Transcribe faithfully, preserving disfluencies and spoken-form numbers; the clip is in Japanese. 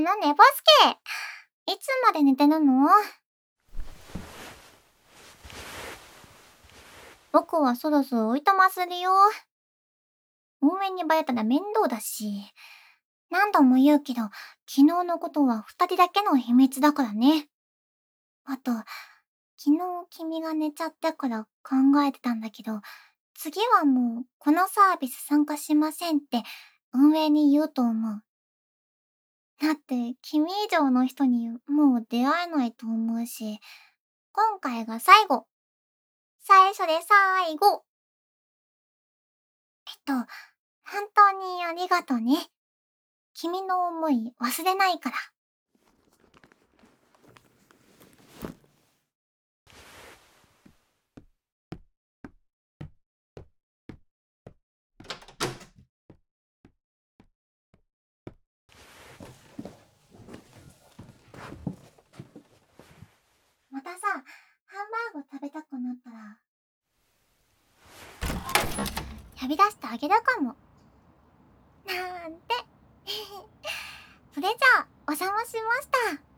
の寝ぼすけ、いつまで寝てるの？僕はそろそろおいとまするよ。応援にバレたら面倒だし。何度も言うけど、昨日のことは二人だけの秘密だからね。あと、昨日君が寝ちゃってから考えてたんだけど、次はもうこのサービス参加しませんって運営に言うと思う。だって君以上の人にもう出会えないと思うし、今回が最後。最初で最後。えっと、本当にありがとね。君の思い忘れないから。またさ、ハンバーグ食べたくなったら、呼び出してあげるかも。なんて。それじゃあ、お邪魔しました。